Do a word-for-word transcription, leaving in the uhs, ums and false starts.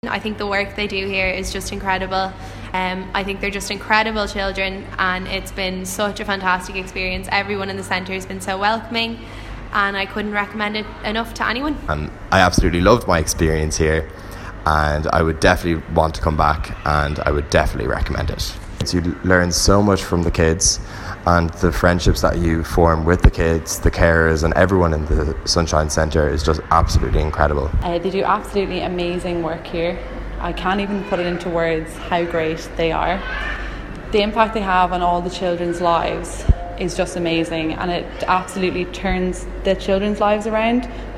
I think the work they do here is just incredible. Um, I think they're just incredible children, and it's been such a fantastic experience. Everyone in the centre has been so welcoming, and I couldn't recommend it enough to anyone. And I absolutely loved my experience here, and I would definitely want to come back, and I would definitely recommend it. You learn so much from the kids, and the friendships that you form with the kids, the carers and everyone in the Sunshine Centre is just absolutely incredible. Uh, they do absolutely amazing work here. I can't even put it into words how great they are. The impact they have on all the children's lives is just amazing, and it absolutely turns the children's lives around